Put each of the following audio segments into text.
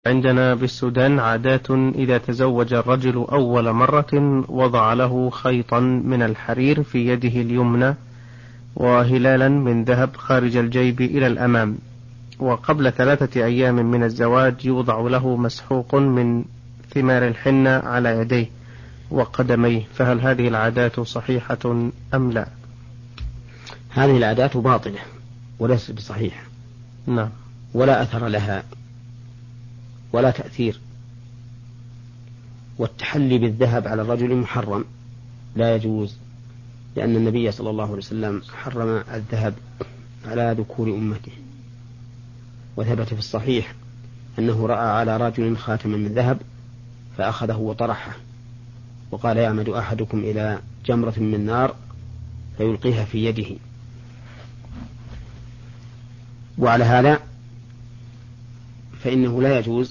عندنا بالسودان عادات إذا تزوج الرجل أول مرة وضع له خيطا من الحرير في يده اليمنى وهلالا من ذهب خارج الجيب إلى الأمام، وقبل 3 أيام من الزواج يوضع له مسحوق من ثمار الحنة على يديه وقدميه، فهل هذه العادات صحيحة أم لا؟ هذه العادات باطلة وليست بصحيحة. نعم. ولا أثر لها ولا تأثير. والتحلي بالذهب على الرجل محرم لا يجوز، لأن النبي صلى الله عليه وسلم حرم الذهب على ذكور أمته. وثبت في الصحيح أنه رأى على رجل خاتما من ذهب فأخذه وطرحه وقال: يعمد أحدكم إلى جمرة من نار فيلقيها في يده. وعلى هذا فإنه لا يجوز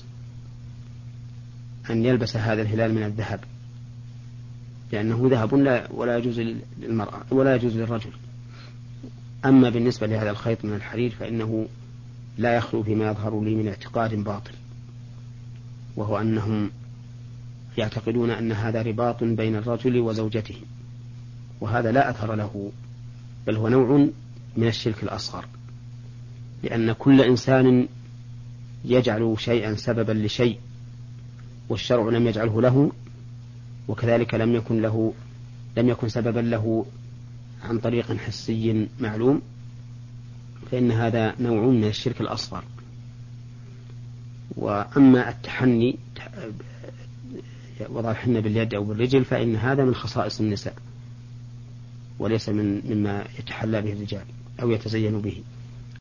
أن يلبس هذا الهلال من الذهب، لأنه ذهب ولا يجوز للمرأة ولا يجوز للرجل. أما بالنسبة لهذا الخيط من الحرير فإنه لا يخلو فيما يظهر لي من اعتقاد باطل، وهو أنهم يعتقدون أن هذا رباط بين الرجل وزوجته، وهذا لا أثر له، بل هو نوع من الشرك الأصغر، لأن كل إنسان يجعل شيئا سببا لشيء والشرع لم يجعله له، وكذلك لم يكن سببا له عن طريق حسي معلوم، فإن هذا نوع من الشرك الأصغر. وأما التحني وضع الحنة باليد أو بالرجل فإن هذا من خصائص النساء وليس مما يتحلى به الرجال أو يتزين به.